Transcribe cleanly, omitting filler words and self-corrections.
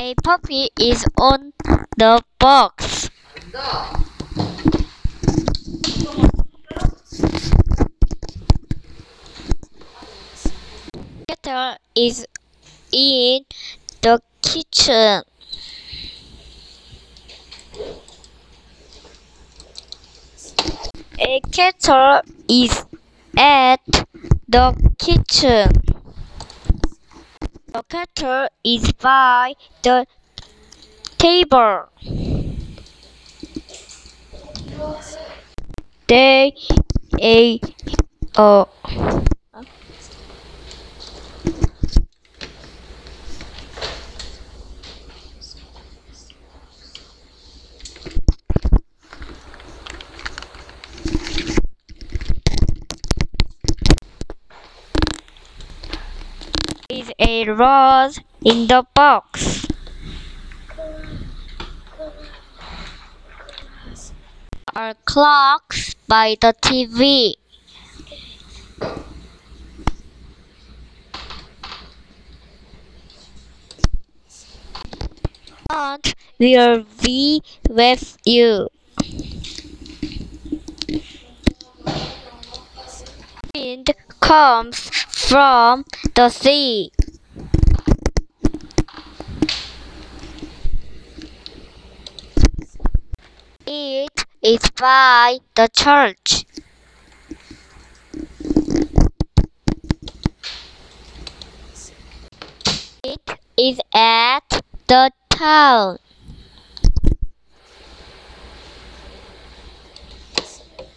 A puppy is on the box. Kettle is in the kitchen. A kettle is at the kitchen. The kettle is by the table. They a uh, is a rose in the box. Are clocks by the TV. And will be with you. Wind comes from the sea. It is by the church. It is at the town.